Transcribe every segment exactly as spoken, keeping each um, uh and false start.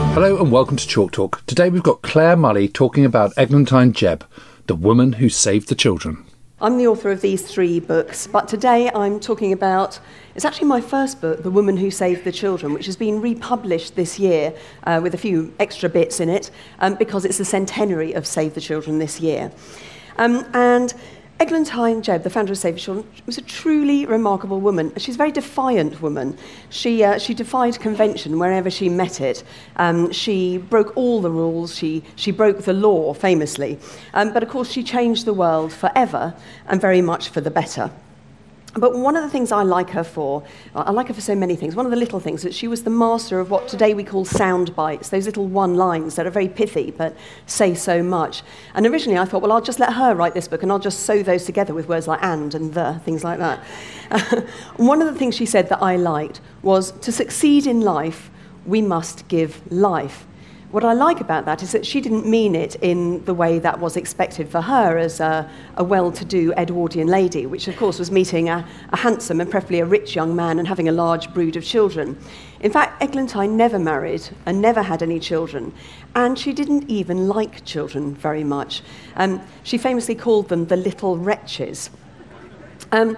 Hello and welcome to Chalk Talk. Today we've got Claire Mully talking about Eglantine Jebb, the woman who saved the children. I'm the author of these three books, but today I'm talking about, it's actually my first book, The Woman Who Saved the Children, which has been republished this year uh, with a few extra bits in it, um, because it's the centenary of Save the Children this year. Um, and Eglantine Jebb, the founder of Save the Children, was a truly remarkable woman. She's a very defiant woman. She, uh, she defied convention wherever she met it. Um, she broke all the rules. She, she broke the law, famously. Um, but of course, she changed the world forever, and very much for the better. But one of the things I like her for, I like her for so many things, one of the little things, that she was the master of what today we call sound bites, those little one-lines that are very pithy but say so much. And originally I thought, well, I'll just let her write this book and I'll just sew those together with words like and and the, things like that. Uh, one of the things she said that I liked was, to succeed in life, we must give life. What I like about that is that she didn't mean it in the way that was expected for her as a, a well-to-do Edwardian lady, which of course was meeting a, a handsome and preferably a rich young man and having a large brood of children. In fact, Eglantine never married and never had any children, and she didn't even like children very much. Um, she famously called them the little wretches. Um,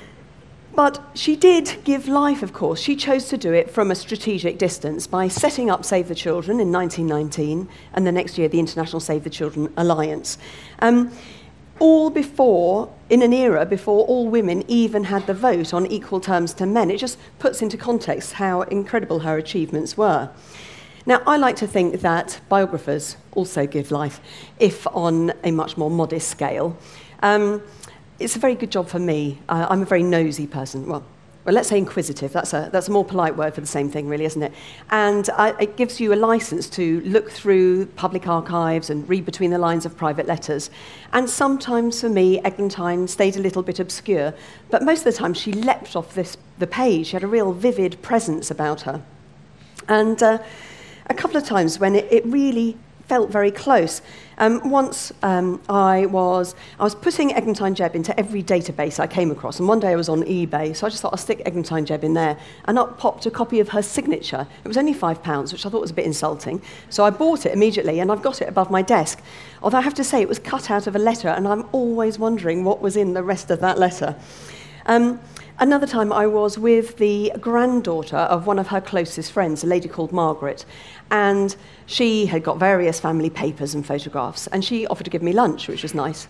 But she did give life, of course. She chose to do it from a strategic distance by setting up Save the Children in nineteen nineteen, and the next year the International Save the Children Alliance. Um, all before, in an era before all women even had the vote on equal terms to men. It just puts into context how incredible her achievements were. Now, I like to think that biographers also give life, if on a much more modest scale. Um, It's a very good job for me. Uh, I'm a very nosy person. Well, well, let's say inquisitive. That's a, that's a more polite word for the same thing, really, isn't it? And uh, it gives you a license to look through public archives and read between the lines of private letters. And sometimes, for me, Eglantine stayed a little bit obscure. But most of the time, she leapt off this, the page. She had a real vivid presence about her. And uh, a couple of times when it, it really felt very close. Um, once um, I was I was putting Eglantine Jebb into every database I came across, and one day I was on eBay, so I just thought I'll stick Eglantine Jebb in there, and up popped a copy of her signature. It was only five pounds, which I thought was a bit insulting, so I bought it immediately, and I've got it above my desk. Although I have to say, it was cut out of a letter, and I'm always wondering what was in the rest of that letter. Um, Another time I was with the granddaughter of one of her closest friends, a lady called Margaret, and she had got various family papers and photographs, and she offered to give me lunch, which was nice.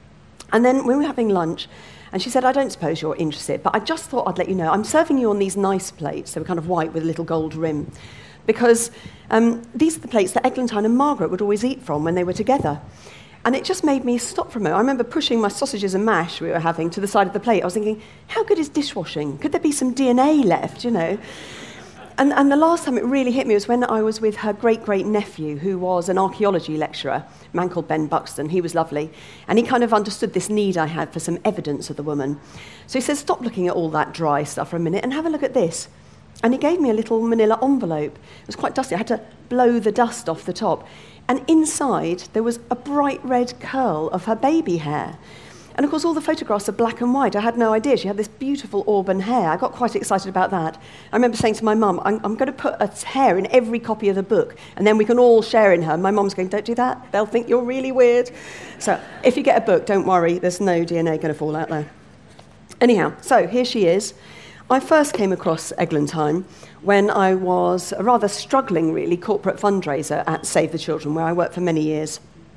And then when we were having lunch, and she said, I don't suppose you're interested, but I just thought I'd let you know, I'm serving you on these nice plates. They were kind of white with a little gold rim, because um, these are the plates that Eglantine and Margaret would always eat from when they were together. And it just made me stop for a moment. I remember pushing my sausages and mash we were having to the side of the plate. I was thinking, how good is dishwashing? Could there be some D N A left, you know? And, and the last time it really hit me was when I was with her great-great-nephew, who was an archaeology lecturer, a man called Ben Buxton. He was lovely. And he kind of understood this need I had for some evidence of the woman. So he said, stop looking at all that dry stuff for a minute and have a look at this. And he gave me a little manila envelope. It was quite dusty. I had to blow the dust off the top. And inside, there was a bright red curl of her baby hair. And of course, all the photographs are black and white. I had no idea. She had this beautiful auburn hair. I got quite excited about that. I remember saying to my mum, I'm, I'm going to put a hair in every copy of the book, and then we can all share in her. And my mum's going, don't do that. They'll think you're really weird. So if you get a book, don't worry. There's no D N A going to fall out there. Anyhow, so here she is. I first came across Eglantine when I was a rather struggling, really, corporate fundraiser at Save the Children, where I worked for many years.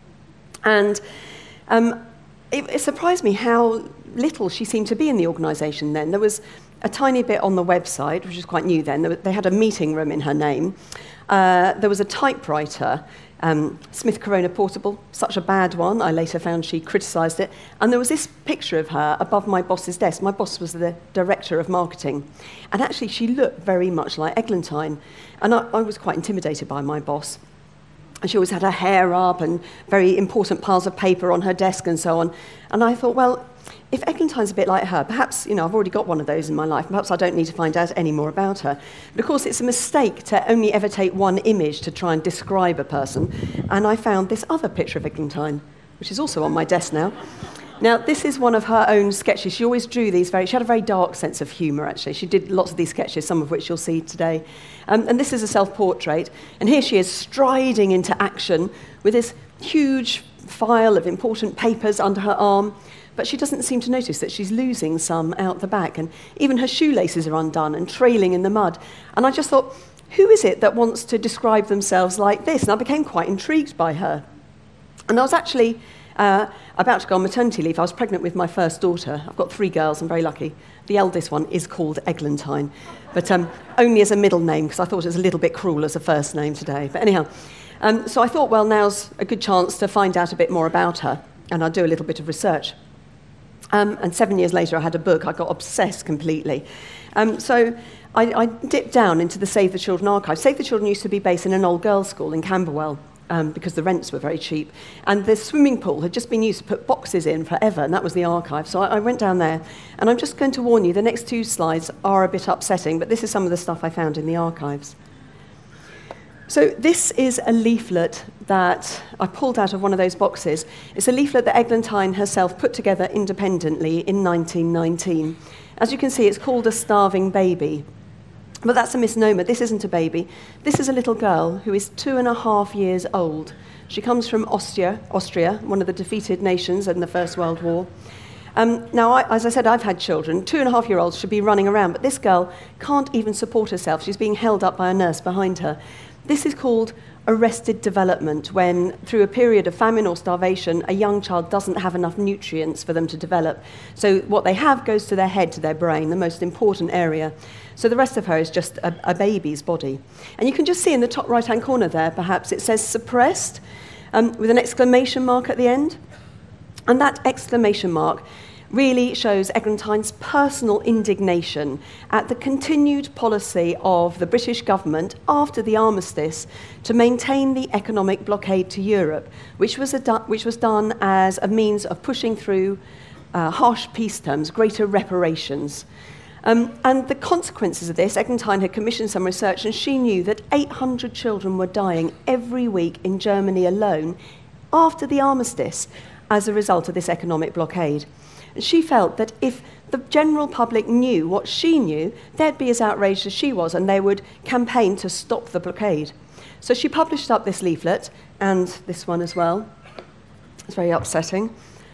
And um, it, it surprised me how little she seemed to be in the organisation then. There was a tiny bit on the website, which was quite new then. They had a meeting room in her name. Uh, there was a typewriter, um, Smith Corona Portable, such a bad one. I later found she criticised it. And there was this picture of her above my boss's desk. My boss was the director of marketing. And actually, she looked very much like Eglantine. And I, I was quite intimidated by my boss. And she always had her hair up and very important piles of paper on her desk and so on. And I thought, well, if Eglantine's a bit like her, perhaps, you know, I've already got one of those in my life, perhaps I don't need to find out any more about her. But of course, it's a mistake to only ever take one image to try and describe a person. And I found this other picture of Eglantine, which is also on my desk now. Now, this is one of her own sketches. She always drew these very, she had a very dark sense of humour, actually. She did lots of these sketches, some of which you'll see today. Um, and this is a self-portrait. And here she is striding into action with this huge file of important papers under her arm. But she doesn't seem to notice that she's losing some out the back. And even her shoelaces are undone and trailing in the mud. And I just thought, who is it that wants to describe themselves like this? And I became quite intrigued by her. And I was actually uh, about to go on maternity leave. I was pregnant with my first daughter. I've got three girls, I'm very lucky. The eldest one is called Eglantine, but um, only as a middle name, because I thought it was a little bit cruel as a first name today. But anyhow, um, so I thought, well, now's a good chance to find out a bit more about her, and I'll do a little bit of research. Um, and seven years later, I had a book. I got obsessed completely. Um, so I, I dipped down into the Save the Children archive. Save the Children used to be based in an old girls' school in Camberwell, um, because the rents were very cheap. And the swimming pool had just been used to put boxes in forever, and that was the archive. So I, I went down there, and I'm just going to warn you, the next two slides are a bit upsetting, but this is some of the stuff I found in the archives. So this is a leaflet that I pulled out of one of those boxes. It's a leaflet that Eglantine herself put together independently in nineteen nineteen. As you can see, it's called A Starving Baby. But that's a misnomer. This isn't a baby. This is a little girl who is two and a half years old. She comes from Austria, Austria, one of the defeated nations in the First World War. Um, now, I, as I said, I've had children. Two and a half year olds should be running around, but this girl can't even support herself. She's being held up by a nurse behind her. This is called arrested development, when through a period of famine or starvation, a young child doesn't have enough nutrients for them to develop. So what they have goes to their head, to their brain, the most important area. So the rest of her is just a, a baby's body. And you can just see in the top right-hand corner there, perhaps, it says suppressed, um, with an exclamation mark at the end. And that exclamation mark really shows Eglantine's personal indignation at the continued policy of the British government after the armistice to maintain the economic blockade to Europe, which was, a, which was done as a means of pushing through uh, harsh peace terms, greater reparations. Um, and the consequences of this, Eglantine had commissioned some research, and she knew that eight hundred children were dying every week in Germany alone after the armistice as a result of this economic blockade. And she felt that if the general public knew what she knew, they'd be as outraged as she was, and they would campaign to stop the blockade. So she published up this leaflet, and this one as well. It's very upsetting.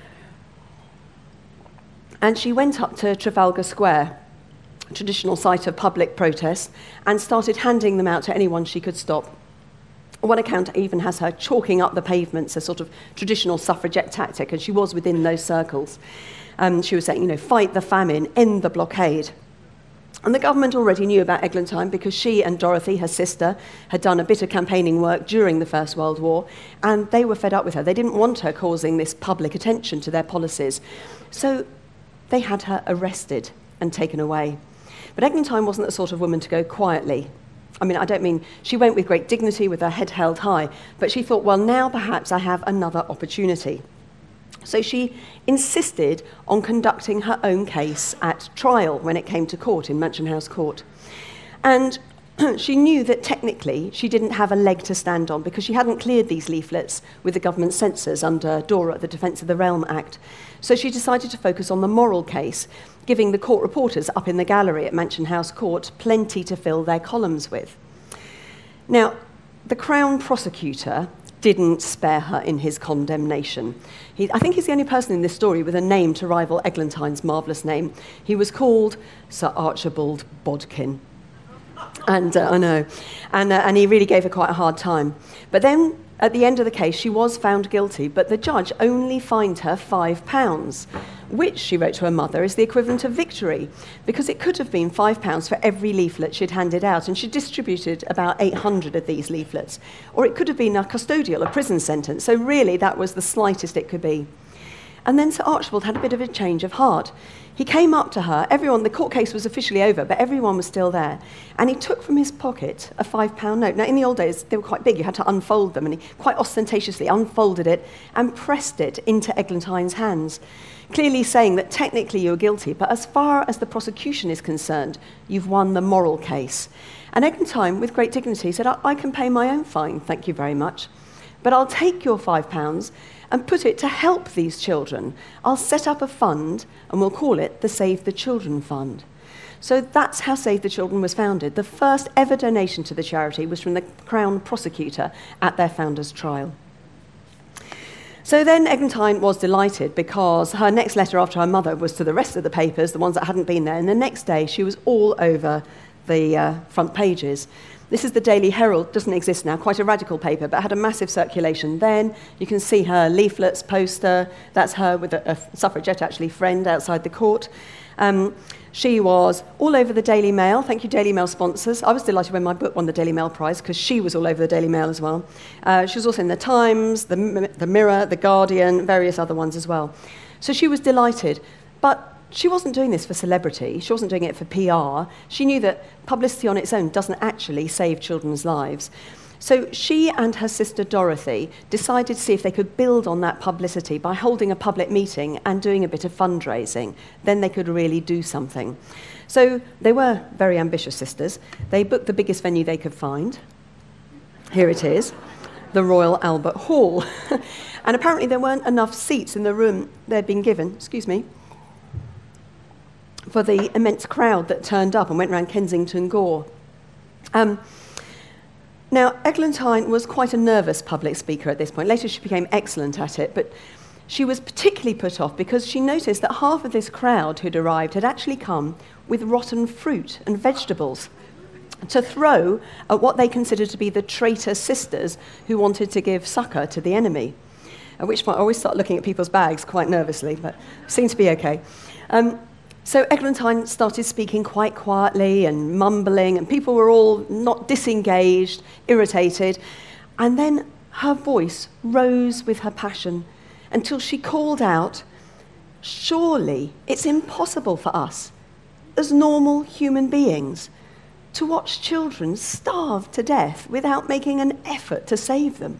And she went up to Trafalgar Square, a traditional site of public protest, and started handing them out to anyone she could stop. One account even has her chalking up the pavements, a sort of traditional suffragette tactic, and she was within those circles. Um, she was saying, you know, fight the famine, end the blockade. And the government already knew about Eglantine because she and Dorothy, her sister, had done a bit of campaigning work during the First World War, and they were fed up with her. They didn't want her causing this public attention to their policies. So they had her arrested and taken away. But Eglantine wasn't the sort of woman to go quietly. I mean, I don't mean she went with great dignity, with her head held high, but she thought, well, now perhaps I have another opportunity. So she insisted on conducting her own case at trial when it came to court in Mansion House Court. And she knew that technically she didn't have a leg to stand on because she hadn't cleared these leaflets with the government censors under DORA, the Defence of the Realm Act. So she decided to focus on the moral case, giving the court reporters up in the gallery at Mansion House Court plenty to fill their columns with. Now, the Crown prosecutor didn't spare her in his condemnation. He, I think he's the only person in this story with a name to rival Eglantine's marvellous name. He was called Sir Archibald Bodkin. And uh, I know. And, uh, and he really gave her quite a hard time. But then, at the end of the case, she was found guilty, but the judge only fined her five pounds, which, she wrote to her mother, is the equivalent of victory, because it could have been five pounds for every leaflet she'd handed out, and she distributed about eight hundred of these leaflets. Or it could have been a custodial, a prison sentence, so really that was the slightest it could be. And then Sir Archibald had a bit of a change of heart. He came up to her, everyone, the court case was officially over, but everyone was still there, and he took from his pocket a five pound note. Now, in the old days, they were quite big, you had to unfold them, and he quite ostentatiously unfolded it and pressed it into Eglantine's hands, clearly saying that technically you're guilty, but as far as the prosecution is concerned, you've won the moral case. And Eglantine, with great dignity, said, I, I can pay my own fine, thank you very much. but I'll take your five pounds and put it to help these children. I'll set up a fund, and we'll call it the Save the Children Fund. So that's how Save the Children was founded. The first ever donation to the charity was from the Crown Prosecutor at their founder's trial. So then Eglantine was delighted because her next letter after her mother was to the rest of the papers, the ones that hadn't been there, and the next day she was all over the uh, front pages. This is the Daily Herald, doesn't exist now, quite a radical paper, but had a massive circulation then. You can see her leaflets, poster, that's her with a, a suffragette, actually, friend outside the court. Um, she was all over the Daily Mail. Thank you, Daily Mail sponsors. I was delighted when my book won the Daily Mail prize because she was all over the Daily Mail as well. Uh, she was also in the Times, the, the Mirror, the Guardian, various other ones as well. So she was delighted, but she wasn't doing this for celebrity. She wasn't doing it for P R. She knew that publicity on its own doesn't actually save children's lives. So she and her sister Dorothy decided to see if they could build on that publicity by holding a public meeting and doing a bit of fundraising. Then they could really do something. So they were very ambitious sisters. They booked the biggest venue they could find. Here it is, the Royal Albert Hall. And apparently there weren't enough seats in the room they'd been given, excuse me, for the immense crowd that turned up and went around Kensington Gore. Um, now, Eglantine was quite a nervous public speaker at this point. Later she became excellent at it, but she was particularly put off because she noticed that half of this crowd who'd arrived had actually come with rotten fruit and vegetables to throw at what they considered to be the traitor sisters who wanted to give succour to the enemy. At which point I always start looking at people's bags quite nervously, but seemed to be okay. Um, So Eglantine started speaking quite quietly and mumbling, and people were all not disengaged, irritated. And then her voice rose with her passion until she called out, "Surely it's impossible for us, as normal human beings, to watch children starve to death without making an effort to save them."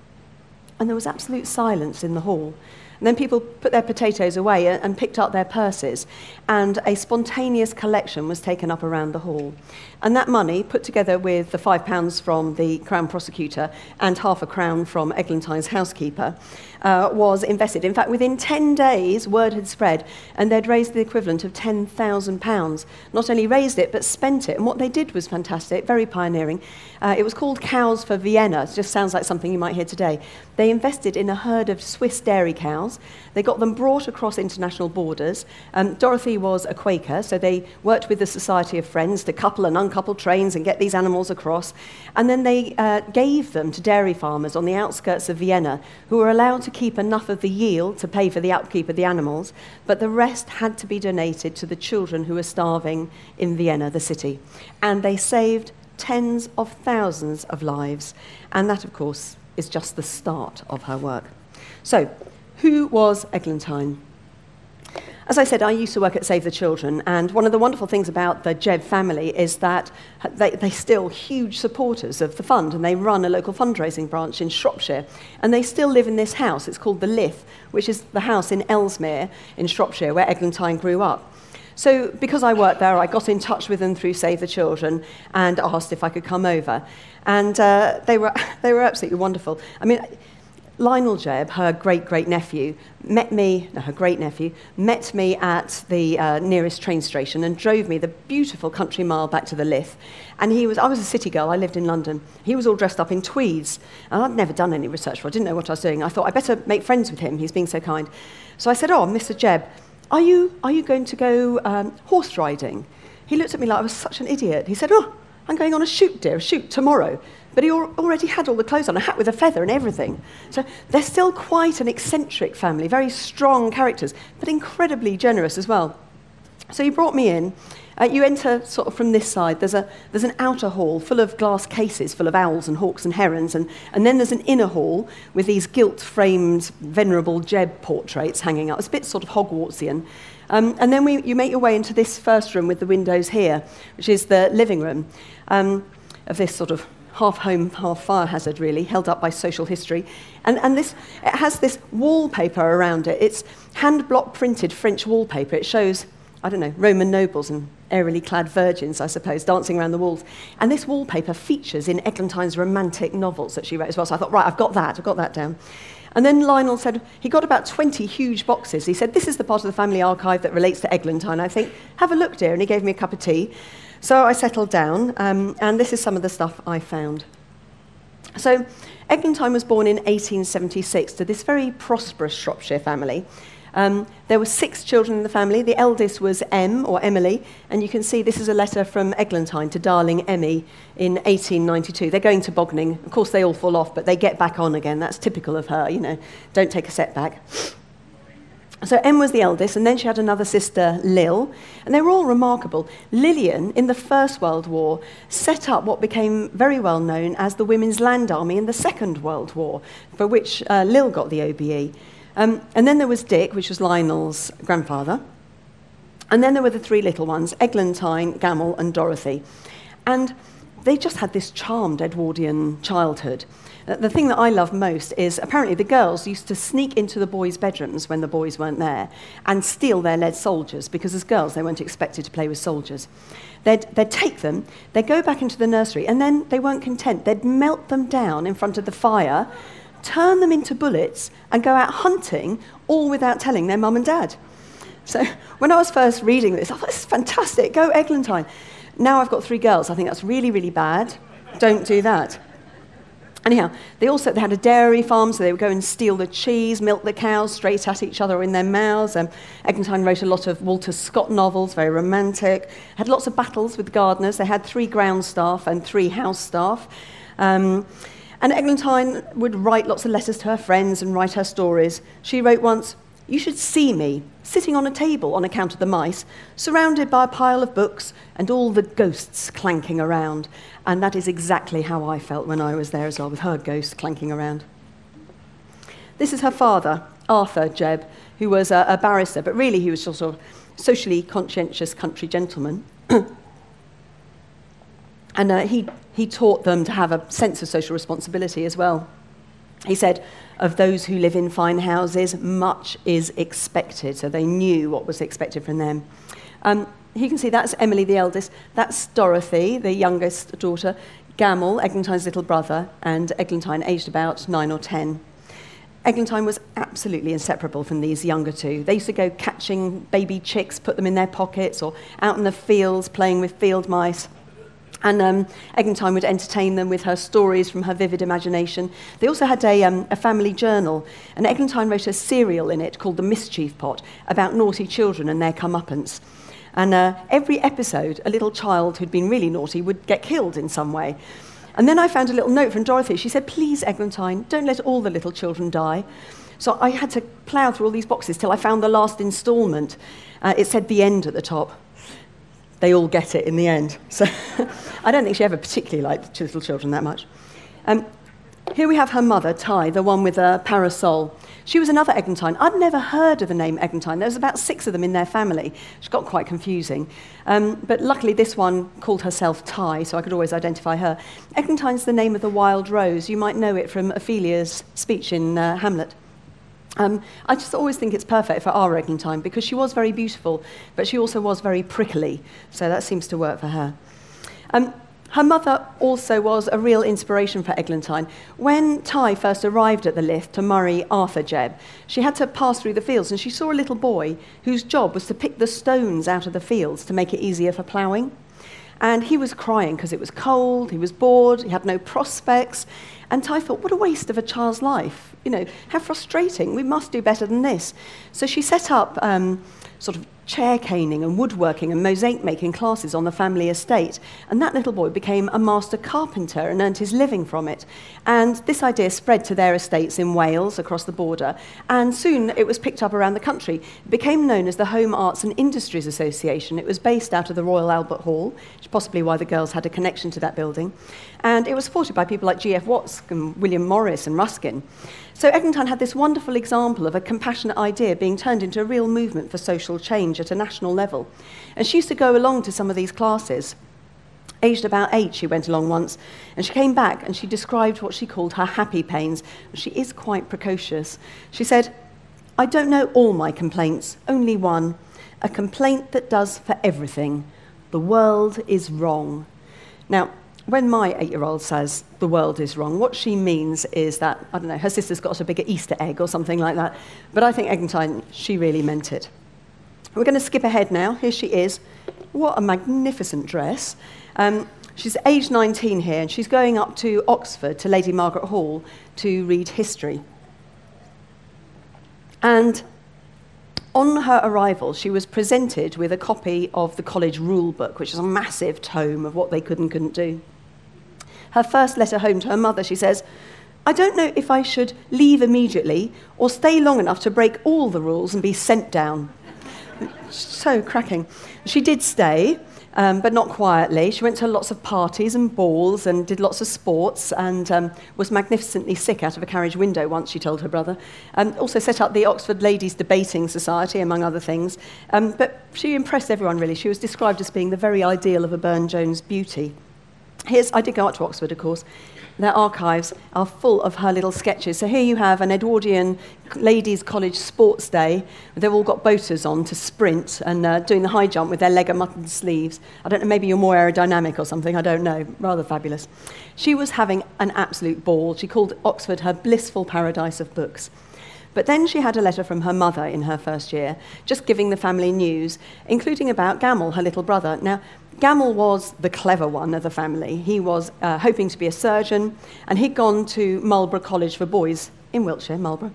And there was absolute silence in the hall. And then people put their potatoes away and picked up their purses, and a spontaneous collection was taken up around the hall. And that money, put together with the five pounds from the Crown Prosecutor and half a crown from Eglantine's housekeeper, uh, was invested. In fact, within ten days, word had spread, and they'd raised the equivalent of ten thousand pounds. Not only raised it, but spent it. And what they did was fantastic, very pioneering. Uh, it was called Cows for Vienna. It just sounds like something you might hear today. They invested in a herd of Swiss dairy cows. They got them brought across international borders. Um, Dorothy was a Quaker, so they worked with the Society of Friends to couple and uncouple trains and get these animals across. And then they uh, gave them to dairy farmers on the outskirts of Vienna, who were allowed to keep enough of the yield to pay for the upkeep of the animals, but the rest had to be donated to the children who were starving in Vienna, the city. And they saved tens of thousands of lives. And that, of course, is just the start of her work. So, who was Eglantine? As I said, I used to work at Save the Children, and one of the wonderful things about the Jebb family is that they, they're still huge supporters of the fund, and they run a local fundraising branch in Shropshire, and they still live in this house. It's called the Lith, which is the house in Ellesmere in Shropshire, where Eglantine grew up. So because I worked there, I got in touch with them through Save the Children and asked if I could come over. And uh, they were they were absolutely wonderful. I mean, Lionel Jebb, her great-great-nephew, met me, no, her great-nephew, met me at the uh, nearest train station and drove me the beautiful country mile back to the Lith. And he was, I was a city girl, I lived in London. He was all dressed up in tweeds. And I'd never done any research for it, I didn't know what I was doing. I thought, I better make friends with him, he's being so kind. So I said, "Oh, Mister Jebb, are you, are you going to go um, horse riding?" He looked at me like I was such an idiot. He said, "Oh, I'm going on a shoot, dear, a shoot tomorrow." But he al- already had all the clothes on, a hat with a feather and everything. So they're still quite an eccentric family, very strong characters, but incredibly generous as well. So he brought me in. Uh, you enter sort of from this side. There's a there's an outer hall full of glass cases full of owls and hawks and herons, and, and then there's an inner hall with these gilt-framed, venerable Jebb portraits hanging up. It's a bit sort of Hogwartsian. Um, and then we, you make your way into this first room with the windows here, which is the living room um, of this sort of half home, half fire hazard, really, held up by social history. And, and this, it has this wallpaper around it. It's hand-block printed French wallpaper. It shows I don't know, Roman nobles and airily clad virgins, I suppose, dancing around the walls. And this wallpaper features in Eglantine's romantic novels that she wrote as well. So I thought, right, I've got that, I've got that down. And then Lionel said, he got about twenty huge boxes. He said, this is the part of the family archive that relates to Eglantine. I think, have a look, dear. And he gave me a cup of tea. So I settled down, um, and this is some of the stuff I found. So Eglantine was born in eighteen seventy-six to this very prosperous Shropshire family. Um, there were six children in the family. The eldest was Em, or Emily, and you can see this is a letter from Eglantine to darling Emmy in eighteen ninety-two. They're going to Bogning. Of course, they all fall off, but they get back on again. That's typical of her, you know, don't take a setback. So Em was the eldest, and then she had another sister, Lil, and they were all remarkable. Lillian, in the First World War, set up what became very well known as the Women's Land Army in the Second World War, for which uh, Lil got the O B E. Um, and then there was Dick, which was Lionel's grandfather. And then there were the three little ones, Eglantine, Gamel, and Dorothy. And they just had this charmed Edwardian childhood. Uh, the thing that I love most is apparently the girls used to sneak into the boys' bedrooms when the boys weren't there and steal their lead soldiers, because as girls they weren't expected to play with soldiers. They'd, they'd take them, they'd go back into the nursery, and then they weren't content. They'd melt them down in front of the fire, turn them into bullets, and go out hunting, all without telling their mum and dad. So when I was first reading this, I thought, this is fantastic, go Eglantine. Now I've got three girls, I think that's really, really bad. Don't do that. Anyhow, they also they had a dairy farm, so they would go and steal the cheese, milk the cows straight at each other in their mouths. Um, Eglantine wrote a lot of Walter Scott novels, very romantic. Had lots of battles with gardeners. They had three ground staff and three house staff. Um, And Eglantine would write lots of letters to her friends and write her stories. She wrote once, "You should see me, sitting on a table on account of the mice, surrounded by a pile of books and all the ghosts clanking around." And that is exactly how I felt when I was there as well, with her ghosts clanking around. This is her father, Arthur Jebb, who was a, a barrister, but really he was sort of socially conscientious country gentleman. And uh, he, he taught them to have a sense of social responsibility as well. He said, of those who live in fine houses, much is expected. So they knew what was expected from them. Um, you can see that's Emily, the eldest. That's Dorothy, the youngest daughter. Gamel, Eglantine's little brother, and Eglantine, aged about nine or ten. Eglantine was absolutely inseparable from these younger two. They used to go catching baby chicks, put them in their pockets, or out in the fields playing with field mice. And um, Eglantine would entertain them with her stories from her vivid imagination. They also had a, um, a family journal, and Eglantine wrote a serial in it called The Mischief Pot about naughty children and their comeuppance. And uh, every episode, a little child who'd been really naughty would get killed in some way. And then I found a little note from Dorothy. She said, "Please, Eglantine, don't let all the little children die." So I had to plough through all these boxes till I found the last instalment. Uh, it said "The End" at the top. They all get it in the end. So I don't think she ever particularly liked little children that much. Um, here we have her mother, Ty, the one with a parasol. She was another Eglantine. I'd never heard of the name Eglantine. There was about six of them in their family, which got quite confusing. Um, but luckily this one called herself Ty, so I could always identify her. Eglantine's the name of the wild rose. You might know it from Ophelia's speech in uh, Hamlet. Um, I just always think it's perfect for our Eglantine because she was very beautiful, but she also was very prickly, so that seems to work for her. Um, her mother also was a real inspiration for Eglantine. When Ty first arrived at the Lith to marry Arthur Jebb, she had to pass through the fields, and she saw a little boy whose job was to pick the stones out of the fields to make it easier for ploughing. And he was crying because it was cold, he was bored, he had no prospects. And Ty thought, what a waste of a child's life. You know, how frustrating. We must do better than this. So she set up um, sort of chair caning and woodworking and mosaic making classes on the family estate. And that little boy became a master carpenter and earned his living from it. And this idea spread to their estates in Wales across the border. And soon it was picked up around the country. It became known as the Home Arts and Industries Association. It was based out of the Royal Albert Hall, which is possibly why the girls had a connection to that building. And it was supported by people like G F Watts and William Morris and Ruskin. So Eglantine had this wonderful example of a compassionate idea being turned into a real movement for social change at a national level. And she used to go along to some of these classes. Aged about eight, she went along once, and she came back and she described what she called her happy pains. She is quite precocious. She said, "I don't know all my complaints, only one. a complaint that does for everything. The world is wrong. Now, when my eight-year-old says the world is wrong, what she means is that, I don't know, her sister's got a bigger Easter egg or something like that. But I think Eglantine, she really meant it. We're going to skip ahead now. Here she is. What a magnificent dress. Um, she's age nineteen here, and she's going up to Oxford, to Lady Margaret Hall, to read history. And on her arrival, she was presented with a copy of the college rule book, which is a massive tome of what they could and couldn't do. Her first letter home to her mother, she says, "I don't know if I should leave immediately or stay long enough to break all the rules and be sent down." So cracking. She did stay, um, but not quietly. She went to lots of parties and balls and did lots of sports, and um, was magnificently sick out of a carriage window once, she told her brother. Um, also set up the Oxford Ladies Debating Society, among other things. Um, but she impressed everyone, really. She was described as being the very ideal of a Burne-Jones beauty. Here's, I did go out to Oxford, of course. Their archives are full of her little sketches. So here you have an Edwardian ladies' college sports day. They've all got boaters on to sprint and uh, doing the high jump with their leg and mutton sleeves. I don't know, maybe you're more aerodynamic or something, I don't know. Rather fabulous. She was having an absolute ball. She called Oxford her blissful paradise of books. But then she had a letter from her mother in her first year, just giving the family news, including about Gamel, her little brother. Now, Gamel was the clever one of the family. He was uh, hoping to be a surgeon, and he'd gone to Marlborough College for Boys in Wiltshire, Marlborough.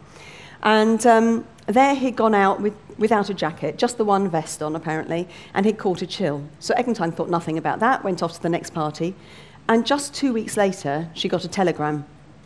And um, there he'd gone out with, without a jacket, just the one vest on, apparently, and he'd caught a chill. So Eglantine thought nothing about that, went off to the next party, and just two weeks later, she got a telegram.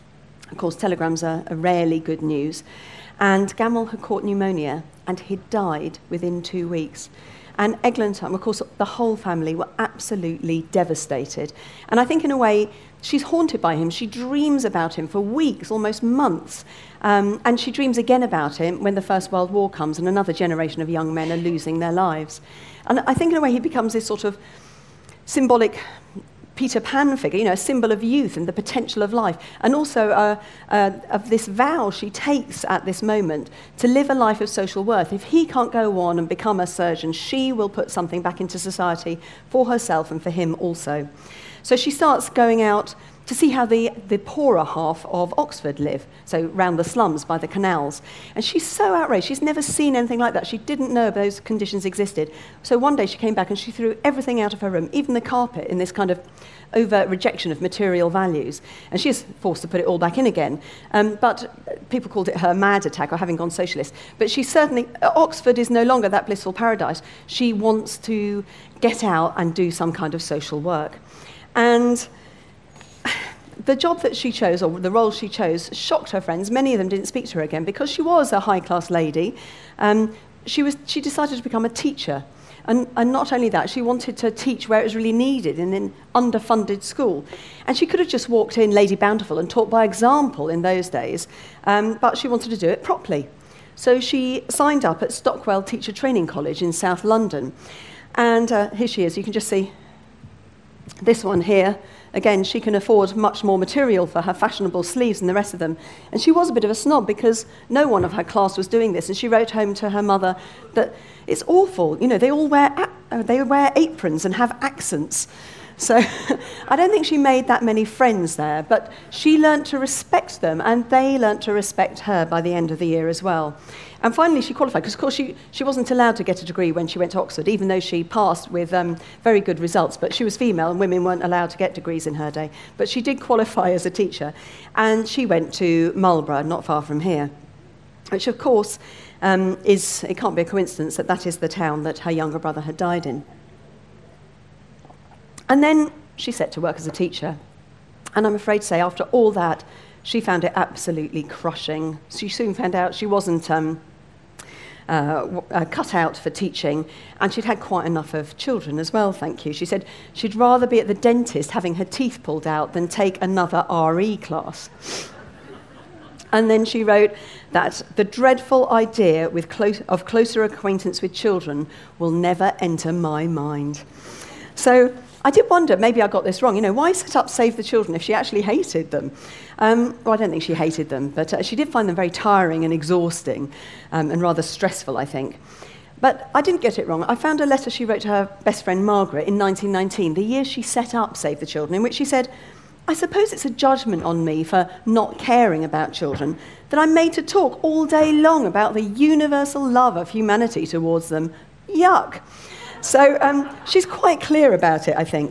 Of course, telegrams are, are rarely good news. And Gamel had caught pneumonia, and he'd died within two weeks. And Eglantine, of course, the whole family were absolutely devastated. And I think, in a way, she's haunted by him. She dreams about him for weeks, almost months. Um, and she dreams again about him when the First World War comes and another generation of young men are losing their lives. And I think, in a way, he becomes this sort of symbolic Peter Pan figure, you know, a symbol of youth and the potential of life, and also uh, uh, of this vow she takes at this moment to live a life of social worth. If he can't go on and become a surgeon, she will put something back into society for herself and for him also. So she starts going out to see how the, the poorer half of Oxford live, so round the slums by the canals. And she's so outraged. She's never seen anything like that. She didn't know those conditions existed. So one day she came back and she threw everything out of her room, even the carpet, in this kind of overt rejection of material values. And she is forced to put it all back in again. Um, but people called it her mad attack, or having gone socialist. But she certainly, Oxford is no longer that blissful paradise. She wants to get out and do some kind of social work. And the job that she chose, or the role she chose, shocked her friends. Many of them didn't speak to her again because she was a high-class lady. Um, she was. She decided to become a teacher. And, and not only that, she wanted to teach where it was really needed, in an underfunded school. And she could have just walked in Lady Bountiful and taught by example in those days, um, but she wanted to do it properly. So she signed up at Stockwell Teacher Training College in South London. And uh, here she is. You can just see this one here. Again, she can afford much more material for her fashionable sleeves than the rest of them. And she was a bit of a snob because no one of her class was doing this. And she wrote home to her mother that it's awful. You know, they all wear, they wear aprons and have accents. So I don't think she made that many friends there, but she learnt to respect them, and they learnt to respect her by the end of the year as well. And finally, she qualified, because, of course, she, she wasn't allowed to get a degree when she went to Oxford, even though she passed with um, very good results. But she was female, and women weren't allowed to get degrees in her day. But she did qualify as a teacher, and she went to Marlborough, not far from here, which, of course, um, is, it can't be a coincidence that that is the town that her younger brother had died in. And then she set to work as a teacher. And I'm afraid to say, after all that, she found it absolutely crushing. She soon found out she wasn't um, uh, uh, cut out for teaching, and she'd had quite enough of children as well, thank you. She said she'd rather be at the dentist having her teeth pulled out than take another R E class. And then she wrote that the dreadful idea with close, of closer acquaintance with children will never enter my mind. So I did wonder, maybe I got this wrong, you know, why set up Save the Children if she actually hated them? Um, well, I don't think she hated them, but uh, she did find them very tiring and exhausting, um, and rather stressful, I think. But I didn't get it wrong. I found a letter she wrote to her best friend Margaret in nineteen nineteen, the year she set up Save the Children, in which she said, "I suppose it's a judgment on me for not caring about children, that I'm made to talk all day long about the universal love of humanity towards them. Yuck." So um, she's quite clear about it, I think.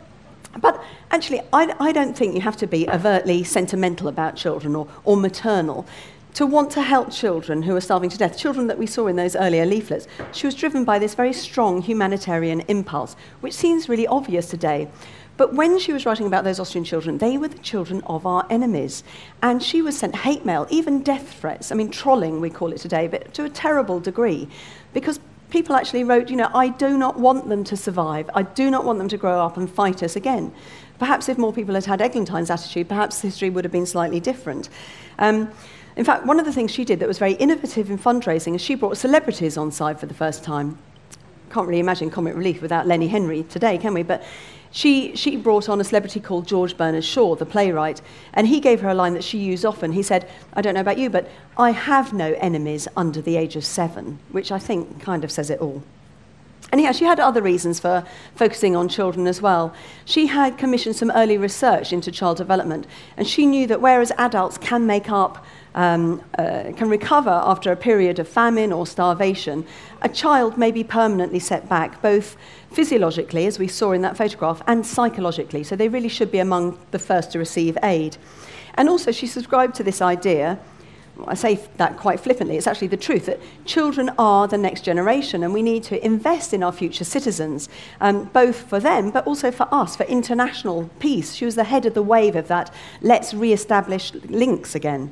But actually, I, I don't think you have to be overtly sentimental about children or, or maternal to want to help children who are starving to death, children that we saw in those earlier leaflets. She was driven by this very strong humanitarian impulse, which seems really obvious today. But when she was writing about those Austrian children, they were the children of our enemies. And she was sent hate mail, even death threats. I mean, trolling, we call it today, but to a terrible degree. Because people actually wrote, you know, I do not want them to survive. I do not want them to grow up and fight us again. Perhaps if more people had had Eglantine's attitude, perhaps history would have been slightly different. Um, in fact, one of the things she did that was very innovative in fundraising is she brought celebrities on side for the first time. Can't really imagine Comic Relief without Lenny Henry today, can we? But she, she brought on a celebrity called George Bernard Shaw, the playwright, and he gave her a line that she used often. He said, "I don't know about you, but I have no enemies under the age of seven," which I think kind of says it all. Anyhow, she had other reasons for focusing on children as well. She had commissioned some early research into child development, and she knew that whereas adults can make up, um, uh, can recover after a period of famine or starvation, a child may be permanently set back, both physiologically, as we saw in that photograph, and psychologically. So they really should be among the first to receive aid. And also she subscribed to this idea, I say that quite flippantly, it's actually the truth, that children are the next generation and we need to invest in our future citizens, um, both for them but also for us, for international peace. She was the head of the wave of that, let's re-establish links again.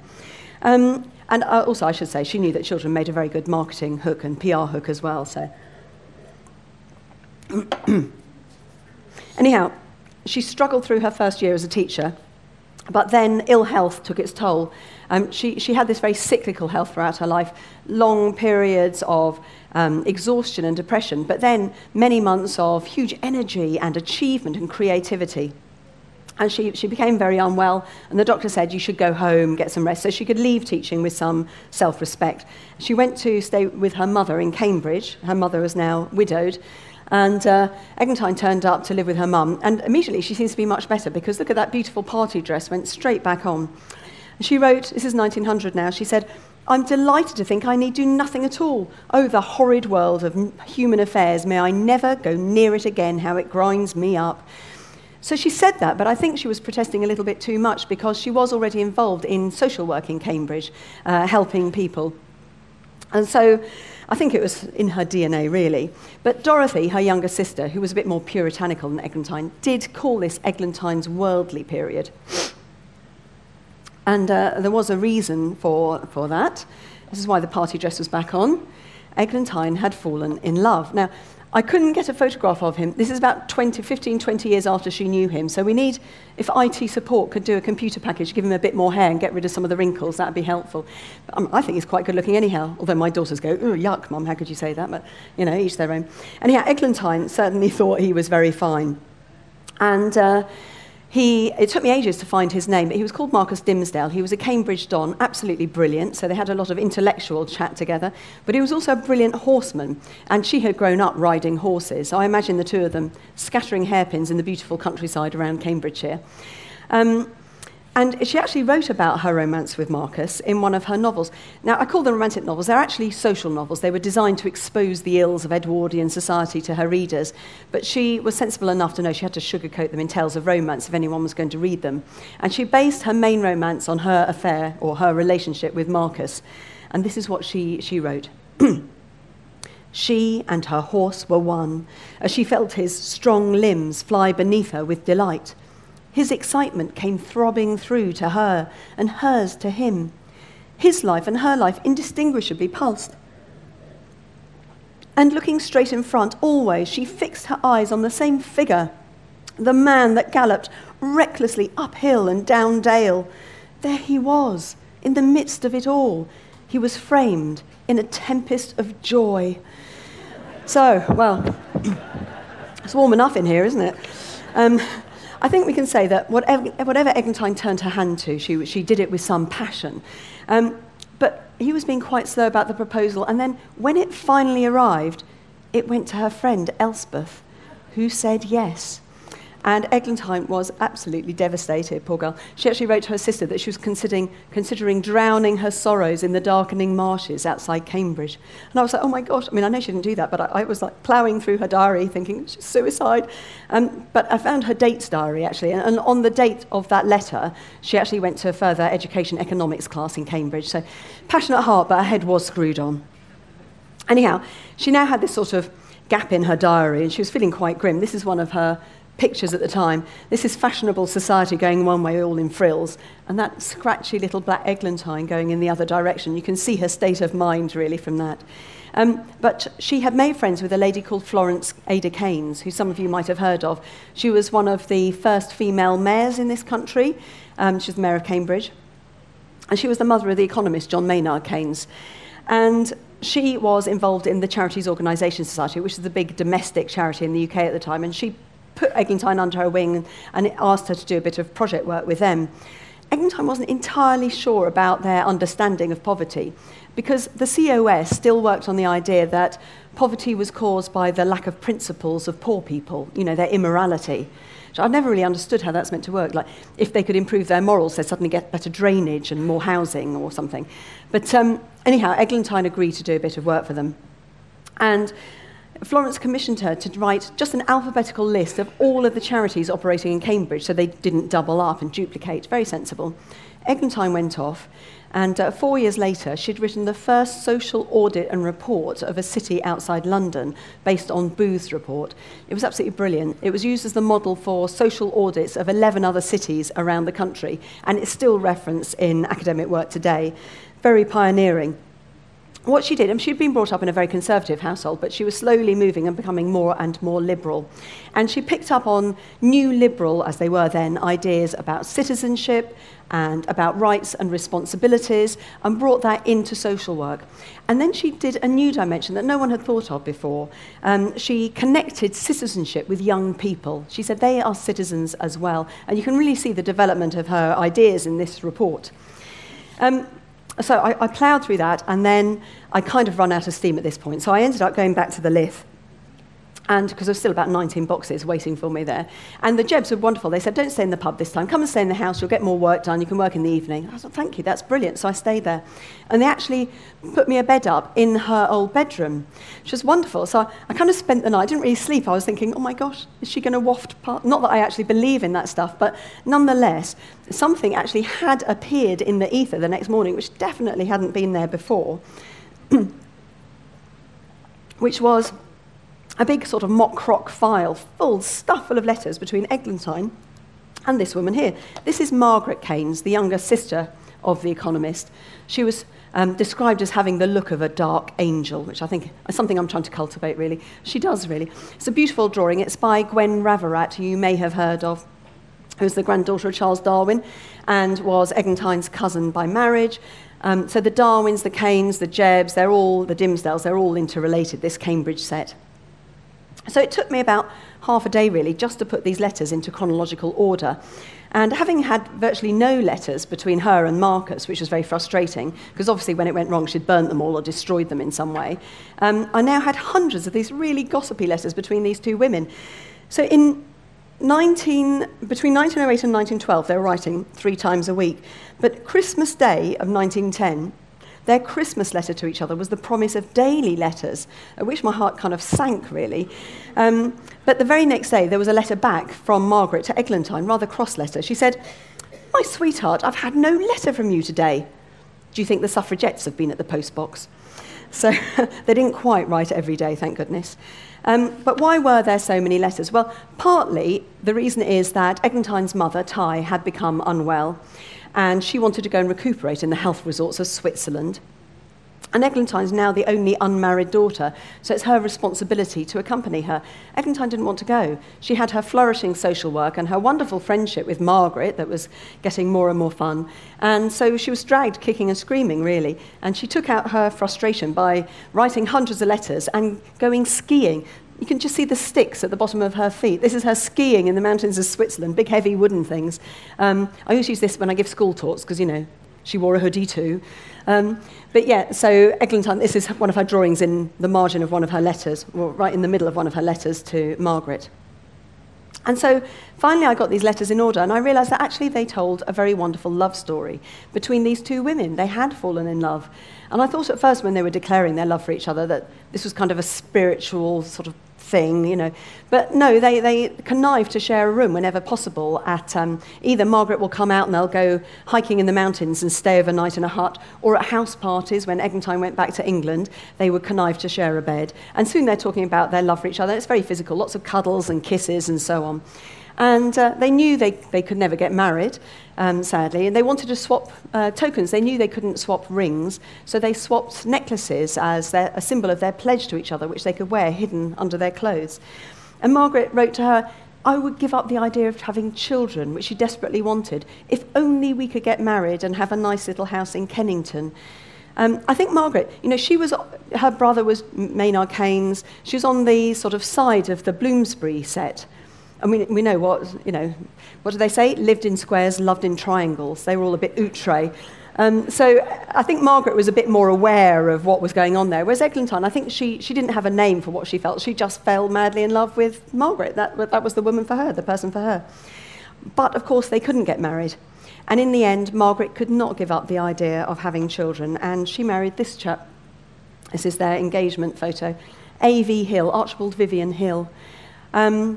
Um, and also, I should say, she knew that children made a very good marketing hook and P R hook as well. So, anyhow, she struggled through her first year as a teacher, but then ill health took its toll. Um, she, she had this very cyclical health throughout her life, long periods of um, exhaustion and depression, but then many months of huge energy and achievement and creativity. And she, she became very unwell, and the doctor said, you should go home, get some rest, so she could leave teaching with some self-respect. She went to stay with her mother in Cambridge. Her mother was now widowed, and uh, Eglantine turned up to live with her mum, and immediately she seems to be much better, because look at that beautiful party dress, went straight back on. She wrote, this is nineteen hundred now, she said, "I'm delighted to think I need do nothing at all. Oh, the horrid world of human affairs, may I never go near it again, how it grinds me up." So she said that, but I think she was protesting a little bit too much because she was already involved in social work in Cambridge, uh, helping people. And so I think it was in her D N A, really. But Dorothy, her younger sister, who was a bit more puritanical than Eglantine, did call this Eglantine's worldly period. And uh, there was a reason for, for that. This is why the party dress was back on. Eglantine had fallen in love. Now, I couldn't get a photograph of him. This is about twenty, fifteen, twenty years after she knew him. So we need, if I T support could do a computer package, give him a bit more hair and get rid of some of the wrinkles, that'd be helpful. Um, I think he's quite good looking anyhow, although my daughters go, "Ooh, yuck, Mum, how could you say that?" But, you know, each their own. Anyhow, Eglantine certainly thought he was very fine. And uh, he, it took me ages to find his name, but he was called Marcus Dimmesdale. He was a Cambridge Don, absolutely brilliant, so they had a lot of intellectual chat together, but he was also a brilliant horseman, and she had grown up riding horses, so I imagine the two of them scattering hairpins in the beautiful countryside around Cambridgeshire. Um, And she actually wrote about her romance with Marcus in one of her novels. Now, I call them romantic novels. They're actually social novels. They were designed to expose the ills of Edwardian society to her readers. But she was sensible enough to know she had to sugarcoat them in tales of romance if anyone was going to read them. And she based her main romance on her affair or her relationship with Marcus. And this is what she, she wrote. She and her horse were one, as she felt his strong limbs fly beneath her with delight. His excitement came throbbing through to her, and hers to him. His life and her life indistinguishably pulsed. And looking straight in front, always, she fixed her eyes on the same figure, the man that galloped recklessly uphill and down dale. There he was, in the midst of it all. He was framed in a tempest of joy. So, well, it's warm enough in here, isn't it? Um, I think we can say that whatever, whatever Eglantine turned her hand to, she, she did it with some passion. Um, but he was being quite slow about the proposal. And then when it finally arrived, it went to her friend Elspeth, who said yes. And Eglantine was absolutely devastated, poor girl. She actually wrote to her sister that she was considering, considering drowning her sorrows in the darkening marshes outside Cambridge. And I was like, oh my gosh. I mean, I know she didn't do that, but I, I was like ploughing through her diary thinking, she's suicide. Um, but I found her dates diary, actually. And, and on the date of that letter, she actually went to a further education economics class in Cambridge. So passionate heart, but her head was screwed on. Anyhow, she now had this sort of gap in her diary, and she was feeling quite grim. This is one of her pictures at the time. This is fashionable society going one way, all in frills, and that scratchy little black eglantine going in the other direction. You can see her state of mind, really, from that. Um, but she had made friends with a lady called Florence Ada Keynes, who some of you might have heard of. She was one of the first female mayors in this country. Um, she was the mayor of Cambridge. And she was the mother of the economist John Maynard Keynes. And she was involved in the Charities Organisation Society, which is the big domestic charity in the U K at the time, and she put Eglantine under her wing and asked her to do a bit of project work with them. Eglantine wasn't entirely sure about their understanding of poverty, because the C O S still worked on the idea that poverty was caused by the lack of principles of poor people, you know, their immorality. So I've never really understood how that's meant to work. Like, if they could improve their morals, they'd suddenly get better drainage and more housing or something. But um, anyhow, Eglantine agreed to do a bit of work for them. And Florence commissioned her to write just an alphabetical list of all of the charities operating in Cambridge so they didn't double up and duplicate. Very sensible. Eglantine went off, and uh, four years later, she'd written the first social audit and report of a city outside London based on Booth's report. It was absolutely brilliant. It was used as the model for social audits of eleven other cities around the country, and it's still referenced in academic work today. Very pioneering. What she did, and she'd been brought up in a very conservative household, but she was slowly moving and becoming more and more liberal. And she picked up on new liberal, as they were then, ideas about citizenship and about rights and responsibilities, and brought that into social work. And then she did a new dimension that no one had thought of before. Um, she connected citizenship with young people. She said they are citizens as well. And you can really see the development of her ideas in this report. Um, So I, I ploughed through that, and then I kind of run out of steam at this point. So I ended up going back to the Lith, and because there's still about nineteen boxes waiting for me there. And the Jebs were wonderful. They said, don't stay in the pub this time. Come and stay in the house. You'll get more work done. You can work in the evening. I said, thank you. That's brilliant. So I stayed there. And they actually put me a bed up in her old bedroom, which was wonderful. So I, I kind of spent the night. I didn't really sleep. I was thinking, oh, my gosh, is she going to waft past? Not that I actually believe in that stuff, but nonetheless, something actually had appeared in the ether the next morning, which definitely hadn't been there before, which was a big sort of mock crock file, full, stuff full of letters between Eglantine and this woman here. This is Margaret Keynes, the younger sister of the economist. She was um, described as having the look of a dark angel, which I think is something I'm trying to cultivate, really. She does, really. It's a beautiful drawing. It's by Gwen Ravarat, who you may have heard of, who's the granddaughter of Charles Darwin and was Eglantine's cousin by marriage. Um, so the Darwins, the Keynes, the Jebs, they're all, the Dimsdales, they're all interrelated, this Cambridge set. So it took me about half a day, really, just to put these letters into chronological order. And having had virtually no letters between her and Marcus, which was very frustrating, because obviously when it went wrong, she'd burnt them all or destroyed them in some way, um, I now had hundreds of these really gossipy letters between these two women. So in nineteen, between nineteen oh eight and nineteen twelve, they were writing three times a week. But Christmas Day of nineteen ten, their Christmas letter to each other was the promise of daily letters, at which my heart kind of sank, really. Um, but the very next day, there was a letter back from Margaret to Eglantine, rather cross letter. She said, "My sweetheart, I've had no letter from you today. Do you think the suffragettes have been at the postbox?" So they didn't quite write every day, thank goodness. Um, but why were there so many letters? Well, partly the reason is that Eglantine's mother, Ty, had become unwell, and she wanted to go and recuperate in the health resorts of Switzerland. And Eglantine's now the only unmarried daughter, so it's her responsibility to accompany her. Eglantine didn't want to go. She had her flourishing social work and her wonderful friendship with Margaret that was getting more and more fun. And so she was dragged kicking and screaming, really. And she took out her frustration by writing hundreds of letters and going skiing. You can just see the sticks at the bottom of her feet. This is her skiing in the mountains of Switzerland, big heavy wooden things. Um, I always use this when I give school talks because, you know, she wore a hoodie too. Um, but yeah, so Eglantine, this is one of her drawings in the margin of one of her letters, or right in the middle of one of her letters to Margaret. And so finally I got these letters in order, and I realised that actually they told a very wonderful love story between these two women. They had fallen in love. And I thought at first when they were declaring their love for each other that this was kind of a spiritual sort of thing, you know. But no, they, they connive to share a room whenever possible at um, either Margaret will come out and they'll go hiking in the mountains and stay overnight in a hut, or at house parties when Eglantine went back to England, they would connive to share a bed. And soon they're talking about their love for each other. It's very physical, lots of cuddles and kisses and so on. And uh, they knew they, they could never get married, um, sadly, and they wanted to swap uh, tokens. They knew they couldn't swap rings, so they swapped necklaces as their, a symbol of their pledge to each other, which they could wear hidden under their clothes. And Margaret wrote to her, I would give up the idea of having children, which she desperately wanted, if only we could get married and have a nice little house in Kennington. Um, I think Margaret, you know, she was, her brother was Maynard Keynes. She was on the sort of side of the Bloomsbury set. And we, we know what, you know, what do they say? Lived in squares, loved in triangles. They were all a bit outre. Um, so I think Margaret was a bit more aware of what was going on there. Whereas Eglantine, I think she, she didn't have a name for what she felt. She just fell madly in love with Margaret. That, that was the woman for her, the person for her. But, of course, they couldn't get married. And in the end, Margaret could not give up the idea of having children. And she married this chap. This is their engagement photo. A V Hill, Archibald Vivian Hill. Um...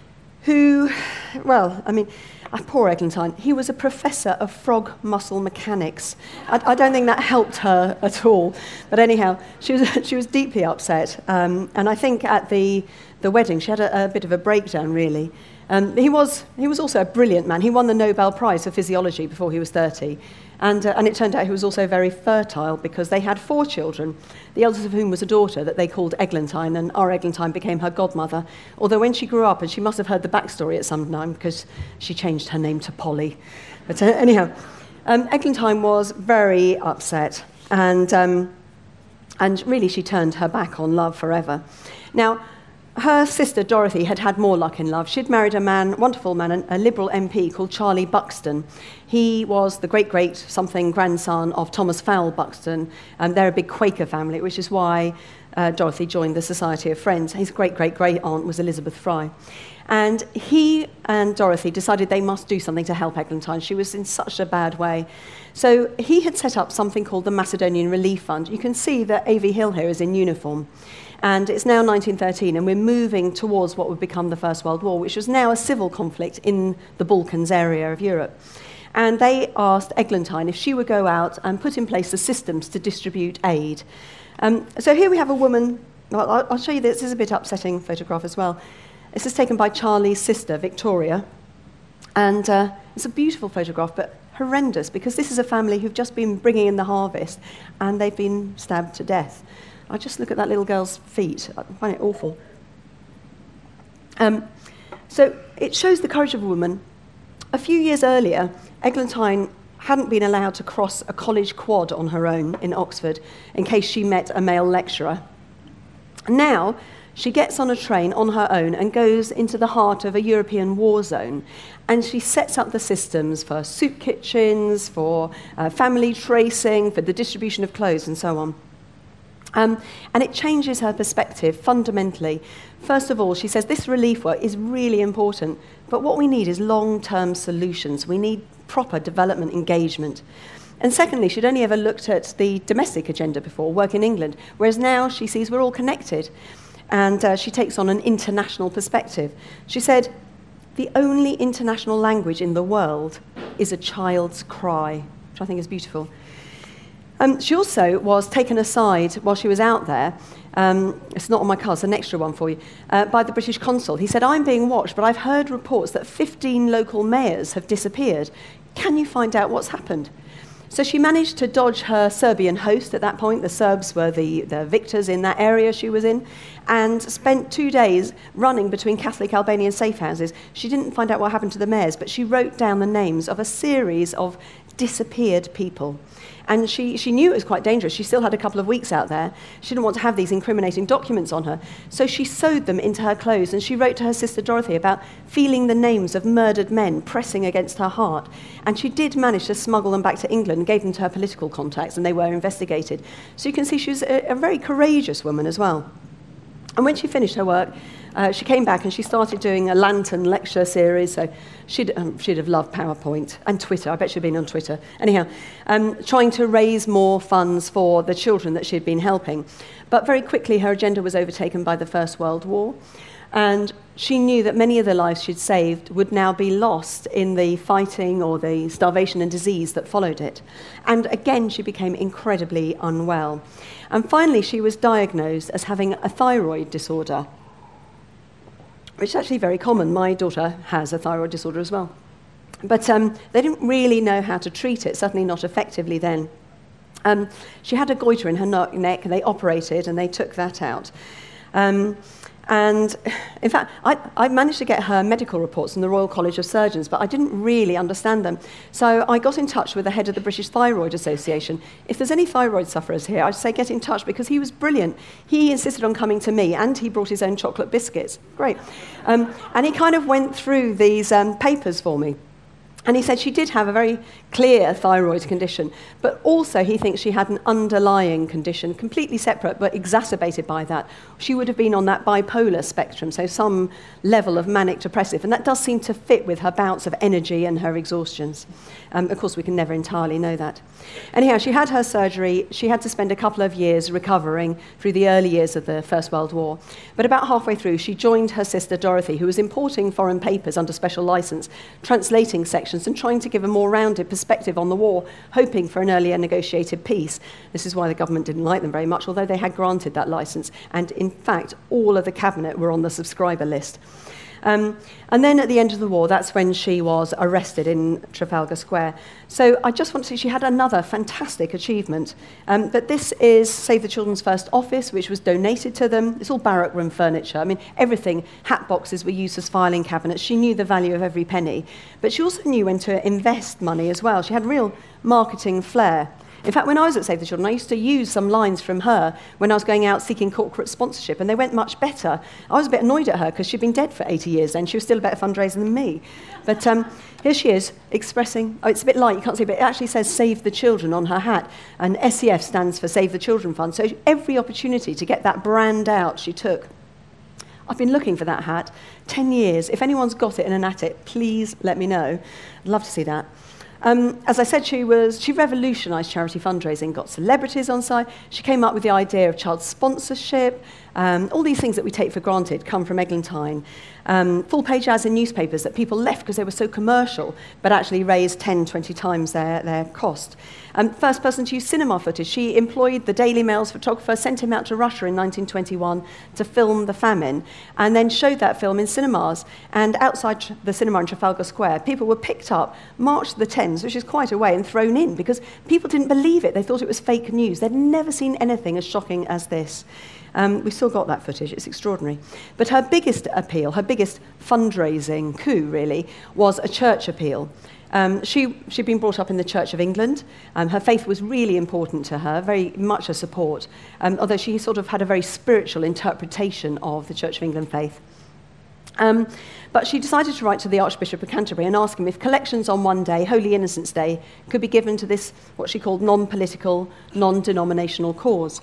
who, well, I mean, uh, poor Eglantine, he was a professor of frog muscle mechanics. I, I don't think that helped her at all. But anyhow, she was she was deeply upset. Um, and I think at the, the wedding, she had a, a bit of a breakdown, really. Um, he was he was also a brilliant man. He won the Nobel Prize for Physiology before he was thirty. And, uh, and it turned out he was also very fertile because they had four children, the eldest of whom was a daughter that they called Eglantine, and our Eglantine became her godmother. Although when she grew up, and she must have heard the backstory at some time because she changed her name to Polly. But uh, anyhow, um, Eglantine was very upset, and, um, and really she turned her back on love forever. Now, her sister Dorothy had had more luck in love. She'd married a man, wonderful man, a Liberal M P called Charlie Buxton. He was the great-great-something grandson of Thomas Fowle Buxton, and they're a big Quaker family, which is why uh, Dorothy joined the Society of Friends. His great-great-great-aunt was Elizabeth Fry. And he and Dorothy decided they must do something to help Eglantine. She was in such a bad way. So he had set up something called the Macedonian Relief Fund. You can see that A V Hill here is in uniform. And it's now nineteen thirteen, and we're moving towards what would become the First World War, which was now a civil conflict in the Balkans area of Europe. And they asked Eglantine if she would go out and put in place the systems to distribute aid. Um, so here we have a woman. Well, I'll, I'll show you this. This is a bit upsetting photograph as well. This is taken by Charlie's sister, Victoria. And uh, it's a beautiful photograph, but horrendous, because this is a family who've just been bringing in the harvest, and they've been stabbed to death. I just look at that little girl's feet. I find it awful. Um, so it shows the courage of a woman. A few years earlier, Eglantine hadn't been allowed to cross a college quad on her own in Oxford in case she met a male lecturer. Now, she gets on a train on her own and goes into the heart of a European war zone. And she sets up the systems for soup kitchens, for uh, family tracing, for the distribution of clothes, and so on. Um, and it changes her perspective fundamentally. First of all, she says this relief work is really important, but what we need is long-term solutions. We need proper development engagement. And secondly, she'd only ever looked at the domestic agenda before, work in England, whereas now she sees we're all connected. And uh, she takes on an international perspective. She said, the only international language in the world is a child's cry, which I think is beautiful. Um, she also was taken aside while she was out there, um, it's not on my card, it's an extra one for you, uh, by the British consul. He said, I'm being watched, but I've heard reports that fifteen local mayors have disappeared. Can you find out what's happened? So she managed to dodge her Serbian host at that point. The Serbs were the, the victors in that area she was in. and spent two days running between Catholic Albanian safe houses. She didn't find out what happened to the mayors, but she wrote down the names of a series of disappeared people. And she, she knew it was quite dangerous. She still had a couple of weeks out there. She didn't want to have these incriminating documents on her. So she sewed them into her clothes, and she wrote to her sister Dorothy about feeling the names of murdered men pressing against her heart. And she did manage to smuggle them back to England and gave them to her political contacts, and they were investigated. So you can see she was a, a very courageous woman as well. And when she finished her work, uh, she came back and she started doing a Lantern lecture series. So she'd, um, she'd have loved PowerPoint and Twitter. I bet she'd been on Twitter. Anyhow, um, trying to raise more funds for the children that she'd been helping. But very quickly, her agenda was overtaken by the First World War. And she knew that many of the lives she'd saved would now be lost in the fighting or the starvation and disease that followed it. And again, she became incredibly unwell. And finally, she was diagnosed as having a thyroid disorder, which is actually very common. My daughter has a thyroid disorder as well. But um, they didn't really know how to treat it, certainly not effectively then. Um, she had a goiter in her neck, and they operated, and they took that out. Um, And in fact, I, I managed to get her medical reports from the Royal College of Surgeons, but I didn't really understand them. So I got in touch with the head of the British Thyroid Association. If there's any thyroid sufferers here, I'd say get in touch, because he was brilliant. He insisted on coming to me, and he brought his own chocolate biscuits. Great. Um, and he kind of went through these um, papers for me. And he said she did have a very clear thyroid condition, but also he thinks she had an underlying condition, completely separate, but exacerbated by that. She would have been on that bipolar spectrum, so some level of manic depressive, and that does seem to fit with her bouts of energy and her exhaustions. Um, of course, we can never entirely know that. Anyhow, she had her surgery. She had to spend a couple of years recovering through the early years of the First World War. But about halfway through, she joined her sister Dorothy, who was importing foreign papers under special license, translating sections and trying to give a more rounded perspective on the war, hoping for an earlier negotiated peace. This is why the government didn't like them very much, although they had granted that license. And in fact, all of the cabinet were on the subscriber list. Um, and then at the end of the war, that's when she was arrested in Trafalgar Square. So I just want to say she had another fantastic achievement. Um, but this is Save the Children's first office, which was donated to them. It's all barrack room furniture. I mean, everything. Hat boxes were used as filing cabinets. She knew the value of every penny. But she also knew when to invest money as well. She had real marketing flair. In fact, when I was at Save the Children, I used to use some lines from her when I was going out seeking corporate sponsorship, and they went much better. I was a bit annoyed at her because she'd been dead for eighty years then. She was still a better fundraiser than me. But um, here she is, expressing, oh, it's a bit light, you can't see, but it actually says Save the Children on her hat, and S E F stands for Save the Children Fund. So every opportunity to get that brand out, she took. I've been looking for that hat ten years. If anyone's got it in an attic, please let me know. I'd love to see that. Um, as I said, she was she revolutionised charity fundraising, got celebrities on side. She came up with the idea of child sponsorship. Um, all these things that we take for granted come from Eglantine. Um, full-page ads in newspapers that people left because they were so commercial, but actually raised ten, twenty times their, their cost. Um, first person to use cinema footage. She employed the Daily Mail's photographer, sent him out to Russia in nineteen twenty-one to film the famine, and then showed that film in cinemas. And outside the cinema in Trafalgar Square, people were picked up, marched to the Thames, which is quite a way, and thrown in because people didn't believe it. They thought it was fake news. They'd never seen anything as shocking as this. Um, we've still got that footage. It's extraordinary. But her biggest appeal, her biggest fundraising coup, really, was a church appeal. Um, she, she'd been brought up in the Church of England. Um, her faith was really important to her, very much a support, um, although she sort of had a very spiritual interpretation of the Church of England faith. Um, but she decided to write to the Archbishop of Canterbury and ask him if collections on one day, Holy Innocents' Day, could be given to this, what she called non-political, non-denominational cause.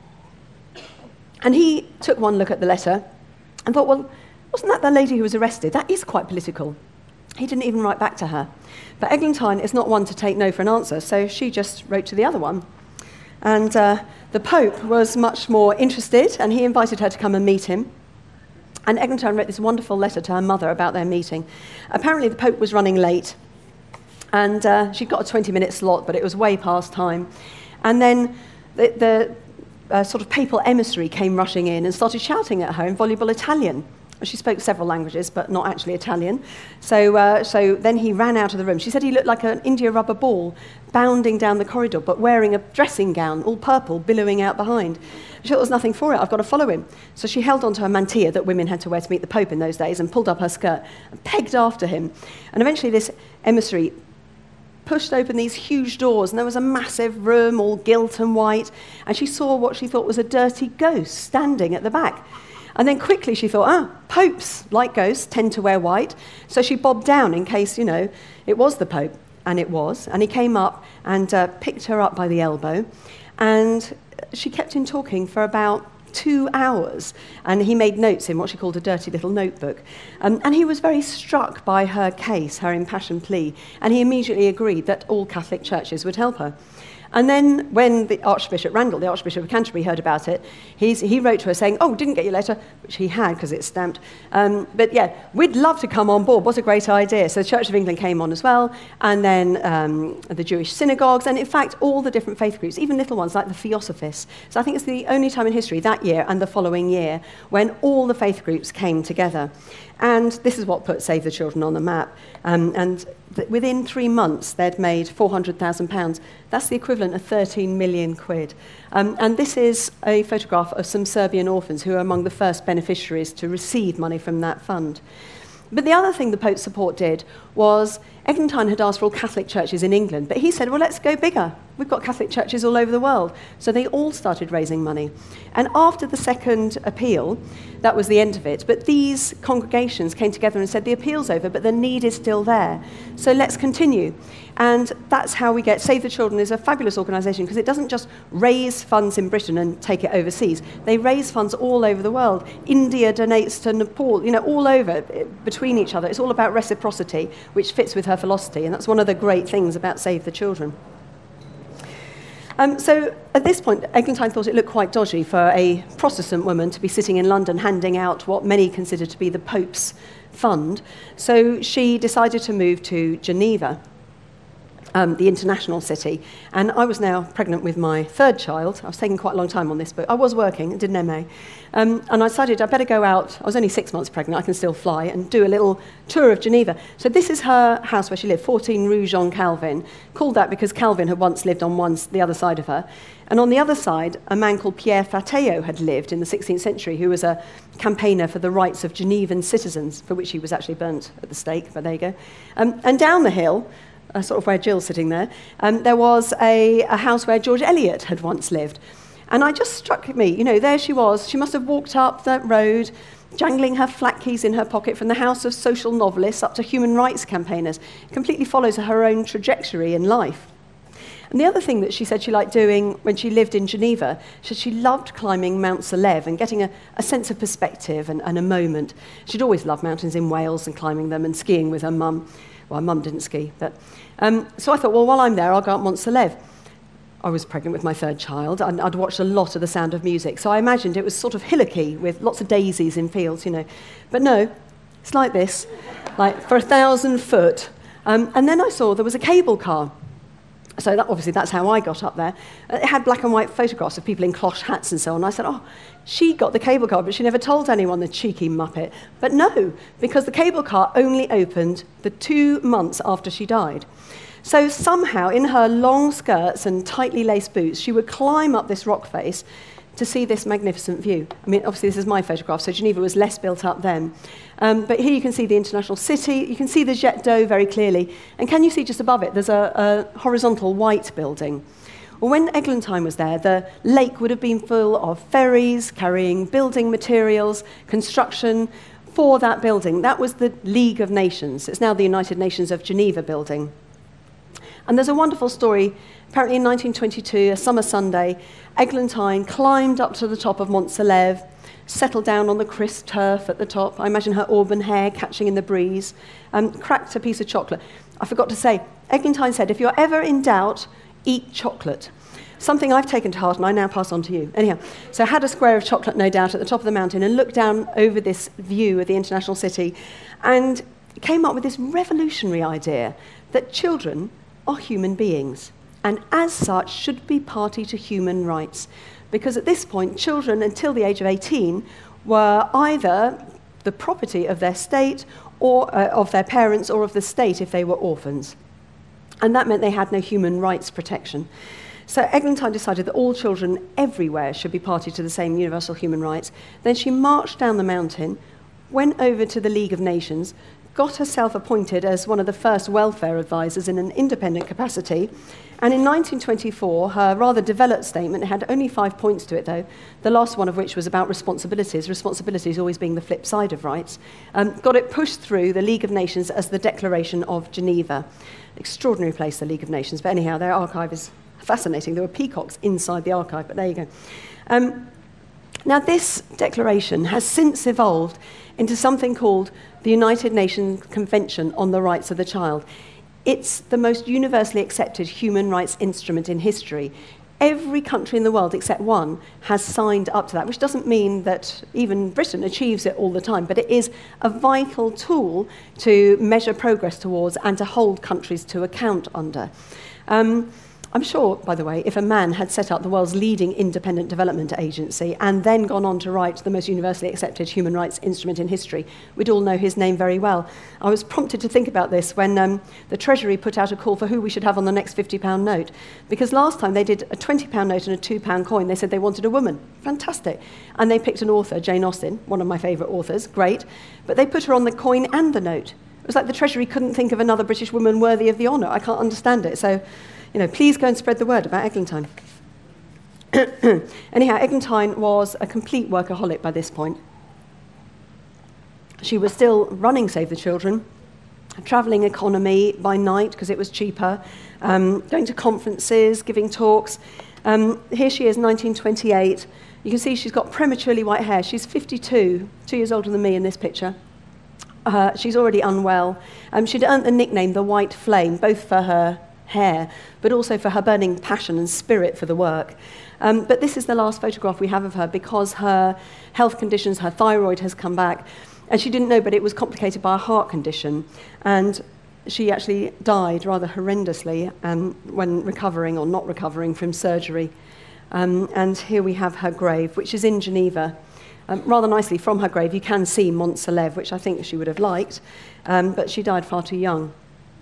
And he took one look at the letter and thought, well, wasn't that the lady who was arrested? That is quite political. He didn't even write back to her. But Eglantine is not one to take no for an answer, so she just wrote to the other one. And uh, the Pope was much more interested, and he invited her to come and meet him. And Eglantine wrote this wonderful letter to her mother about their meeting. Apparently the Pope was running late, and uh, she'd got a twenty-minute slot, but it was way past time. And then the... the Uh, sort of papal emissary came rushing in and started shouting at her in voluble Italian. She spoke several languages, but not actually Italian. So, uh, so then he ran out of the room. She said he looked like an India rubber ball bounding down the corridor, but wearing a dressing gown, all purple, billowing out behind. She thought there was nothing for it. I've got to follow him. So she held onto her mantilla that women had to wear to meet the Pope in those days and pulled up her skirt and pegged after him. And eventually this emissary pushed open these huge doors, and there was a massive room, all gilt and white, and she saw what she thought was a dirty ghost standing at the back. And then quickly she thought, ah, popes, like ghosts, tend to wear white. So she bobbed down in case, you know, it was the Pope. And it was. And he came up and uh, picked her up by the elbow. And she kept him talking for about two hours. And he made notes in what she called a dirty little notebook. Um, and he was very struck by her case, her impassioned plea. And he immediately agreed that all Catholic churches would help her. And then when the Archbishop Randall, the Archbishop of Canterbury, heard about it, he's, he wrote to her saying, oh, didn't get your letter, which he had because it's stamped. Um, but yeah, we'd love to come on board. What a great idea. So the Church of England came on as well, and then um, the Jewish synagogues, and in fact, all the different faith groups, even little ones like the Theosophists. So I think it's the only time in history, that year and the following year, when all the faith groups came together. And this is what put Save the Children on the map. Um, and th- within three months, they'd made four hundred thousand pounds. That's the equivalent of thirteen million quid. Um, and this is a photograph of some Serbian orphans who are among the first beneficiaries to receive money from that fund. But the other thing the Pope's support did was Eglantine had asked for all Catholic churches in England, but he said, well, let's go bigger. We've got Catholic churches all over the world. So they all started raising money. And after the second appeal, that was the end of it. But these congregations came together and said, the appeal's over, but the need is still there. So let's continue. And that's how we get Save the Children is a fabulous organisation because it doesn't just raise funds in Britain and take it overseas. They raise funds all over the world. India donates to Nepal, you know, all over between each other. It's all about reciprocity, which fits with her philosophy. And that's one of the great things about Save the Children. Um, so at this point, Eglantine thought it looked quite dodgy for a Protestant woman to be sitting in London handing out what many considered to be the Pope's fund. So she decided to move to Geneva, um, the international city. And I was now pregnant with my third child. I was taking quite a long time on this book. I was working, did an M A. Um, and I decided I'd better go out. I was only six months pregnant. I can still fly and do a little tour of Geneva. So this is her house where she lived, fourteen Rue Jean Calvin, called that because Calvin had once lived on one, the other side of her. And on the other side, a man called Pierre Fateo had lived in the sixteenth century, who was a campaigner for the rights of Genevan citizens, for which he was actually burnt at the stake, but there you go. Um, and down the hill, uh, sort of where Jill's sitting there, um, there was a, a house where George Eliot had once lived. And I just struck me, you know, there she was. She must have walked up that road, jangling her flat keys in her pocket from the house of social novelists up to human rights campaigners. It completely follows her own trajectory in life. And the other thing that she said she liked doing when she lived in Geneva, she, she loved climbing Mount Salève and getting a, a sense of perspective and, and a moment. She'd always loved mountains in Wales and climbing them and skiing with her mum. Well, her mum didn't ski. but um, So I thought, well, while I'm there, I'll go up Mont Salève. I was pregnant with my third child, and I'd watched a lot of The Sound of Music, so I imagined it was sort of hillocky with lots of daisies in fields, you know. But no, it's like this, like for a thousand foot. Um, and then I saw there was a cable car. So that, obviously that's how I got up there. It had black and white photographs of people in cloche hats and so on. I said, oh, she got the cable car, but she never told anyone, the cheeky muppet. But no, because the cable car only opened the two months after she died. So somehow, in her long skirts and tightly laced boots, she would climb up this rock face to see this magnificent view. I mean, obviously this is my photograph, so Geneva was less built up then. Um, but here you can see the international city, you can see the Jet d'Eau very clearly, and can you see just above it, there's a, a horizontal white building. Well, when Eglantine was there, the lake would have been full of ferries carrying building materials, construction for that building. That was the League of Nations. It's now the United Nations of Geneva building. And there's a wonderful story. Apparently in nineteen twenty-two, a summer Sunday, Eglantine climbed up to the top of Mont Salève, settled down on the crisp turf at the top. I imagine her auburn hair catching in the breeze, um, cracked a piece of chocolate. I forgot to say, Eglantine said, if you're ever in doubt, eat chocolate. Something I've taken to heart and I now pass on to you. Anyhow, so I had a square of chocolate, no doubt, at the top of the mountain and looked down over this view of the international city and came up with this revolutionary idea that children are human beings, and as such should be party to human rights. Because at this point, children until the age of eighteen were either the property of their state or uh, of their parents or of the state if they were orphans. And that meant they had no human rights protection. So Eglantine decided that all children everywhere should be party to the same universal human rights. Then she marched down the mountain, went over to the League of Nations, got herself appointed as one of the first welfare advisors in an independent capacity. And in nineteen twenty-four, her rather developed statement had only five points to it, though, the last one of which was about responsibilities, responsibilities always being the flip side of rights, um, got it pushed through the League of Nations as the Declaration of Geneva. Extraordinary place, the League of Nations. But anyhow, their archive is fascinating. There were peacocks inside the archive, but there you go. Um, now, this declaration has since evolved into something called the United Nations Convention on the Rights of the Child. It's the most universally accepted human rights instrument in history. Every country in the world except one has signed up to that, which doesn't mean that even Britain achieves it all the time, but it is a vital tool to measure progress towards and to hold countries to account under. Um, I'm sure, by the way, if a man had set up the world's leading independent development agency and then gone on to write the most universally accepted human rights instrument in history, we'd all know his name very well. I was prompted to think about this when um, the Treasury put out a call for who we should have on the next fifty pound note. Because last time they did a twenty pound note and a two pound coin, they said they wanted a woman. Fantastic. And they picked an author, Jane Austen, one of my favourite authors, great. But they put her on the coin and the note. It was like the Treasury couldn't think of another British woman worthy of the honour. I can't understand it. So, you know, please go and spread the word about Eglantine. Anyhow, Eglantine was a complete workaholic by this point. She was still running Save the Children, travelling economy by night because it was cheaper, um, going to conferences, giving talks. Um, here she is, nineteen twenty-eight. You can see she's got prematurely white hair. She's fifty-two, two years older than me in this picture. Uh, she's already unwell. Um, she'd earned the nickname the White Flame, both for her hair, but also for her burning passion and spirit for the work. Um, but this is the last photograph we have of her because her health conditions, her thyroid has come back, and she didn't know, but it was complicated by a heart condition. And she actually died rather horrendously um, when recovering or not recovering from surgery. Um, and here we have her grave, which is in Geneva. Um, rather nicely, from her grave, you can see Mont Salève, which I think she would have liked, um, but she died far too young.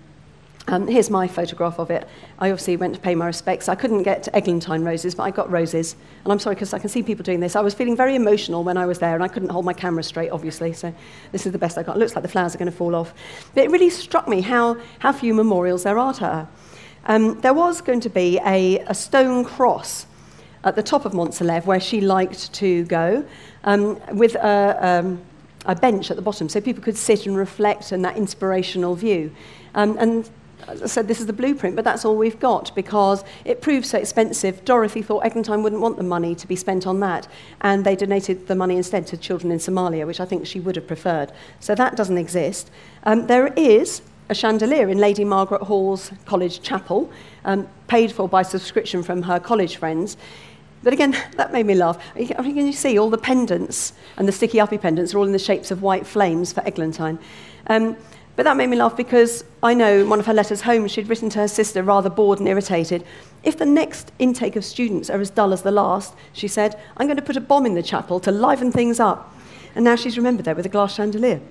Um, here's my photograph of it. I obviously went to pay my respects. I couldn't get eglantine roses, but I got roses. And I'm sorry, because I can see people doing this. I was feeling very emotional when I was there, and I couldn't hold my camera straight, obviously, so this is the best I got. It looks like the flowers are going to fall off. But it really struck me how, how few memorials there are to her. Um, there was going to be a, a stone cross at the top of Mont Salève where she liked to go, um, with a, um, a bench at the bottom, so people could sit and reflect in that inspirational view. Um, and as I said, this is the blueprint, but that's all we've got because it proved so expensive. Dorothy thought Eglantine wouldn't want the money to be spent on that, and they donated the money instead to children in Somalia, which I think she would have preferred. So that doesn't exist. Um, there is a chandelier in Lady Margaret Hall's college chapel, um, paid for by subscription from her college friends. But again, that made me laugh. I think you see all the pendants and the sticky uppy pendants are all in the shapes of white flames for Eglantine. Um, But that made me laugh because I know in one of her letters home she'd written to her sister, rather bored and irritated, if the next intake of students are as dull as the last, she said, I'm going to put a bomb in the chapel to liven things up. And now she's remembered there with a glass chandelier.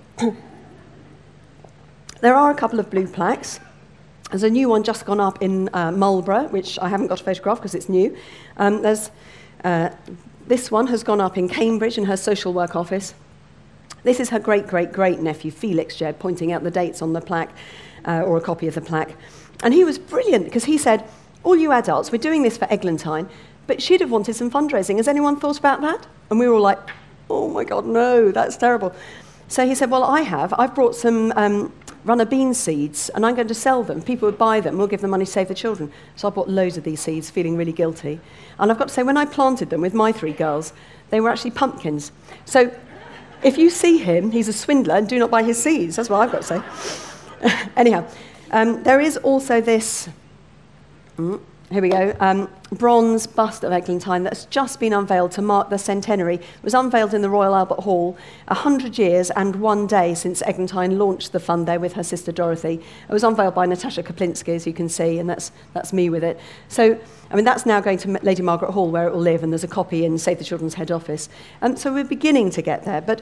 There are a couple of blue plaques. There's a new one just gone up in uh, Marlborough, which I haven't got a photograph because it's new. Um, there's uh, this one has gone up in Cambridge in her social work office. This is her great-great-great-nephew, Felix Jebb, pointing out the dates on the plaque, uh, or a copy of the plaque. And he was brilliant, because he said, all you adults, we're doing this for Eglantine, but she'd have wanted some fundraising. Has anyone thought about that? And we were all like, oh, my God, no, that's terrible. So he said, well, I have. I've brought some um, runner bean seeds, and I'm going to sell them. People would buy them. We'll give them money to save the children. So I bought loads of these seeds, feeling really guilty. And I've got to say, when I planted them with my three girls, they were actually pumpkins. So if you see him, he's a swindler, and do not buy his seeds. That's what I've got to say. Anyhow, um, there is also this, mm, here we go, um, bronze bust of Eglantine that's just been unveiled to mark the centenary. It was unveiled in the Royal Albert Hall a hundred years and one day since Eglantine launched the fund there with her sister Dorothy. It was unveiled by Natasha Kaplinsky, as you can see, and that's, that's me with it. So, I mean, that's now going to Lady Margaret Hall, where it will live, and there's a copy in Save the Children's head office. Um, so we're beginning to get there. But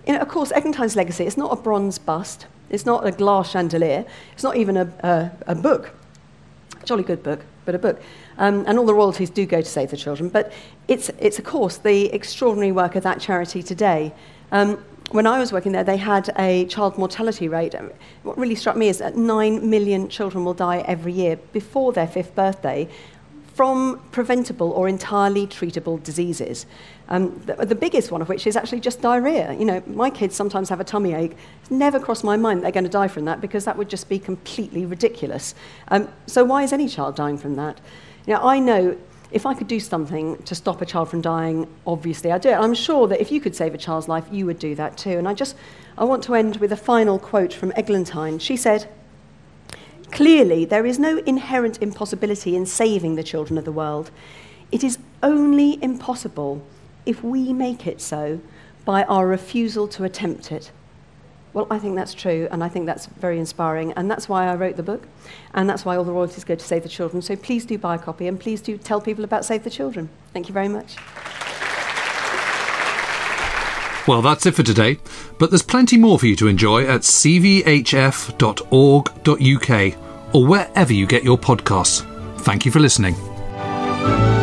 you know, of course, Eglantine's legacy, it's not a bronze bust, it's not a glass chandelier, it's not even a, a, a book, a jolly good book, but a book. Um, and all the royalties do go to Save the Children, but it's, it's of course, the extraordinary work of that charity today. Um, when I was working there, they had a child mortality rate. What really struck me is that nine million children will die every year before their fifth birthday from preventable or entirely treatable diseases. Um, the, the biggest one of which is actually just diarrhea. You know, my kids sometimes have a tummy ache. It's never crossed my mind they're going to die from that, because that would just be completely ridiculous. Um, so why is any child dying from that? You know, I know if I could do something to stop a child from dying, obviously I'd do it. I'm sure that if you could save a child's life, you would do that too. And I just, I want to end with a final quote from Eglantine. She said, "Clearly, there is no inherent impossibility in saving the children of the world. It is only impossible if we make it so by our refusal to attempt it." Well, I think that's true, and I think that's very inspiring, and that's why I wrote the book, and that's why all the royalties go to Save the Children. So please do buy a copy, and please do tell people about Save the Children. Thank you very much. Well, that's it for today, but there's plenty more for you to enjoy at c v h f dot org dot u k or wherever you get your podcasts. Thank you for listening.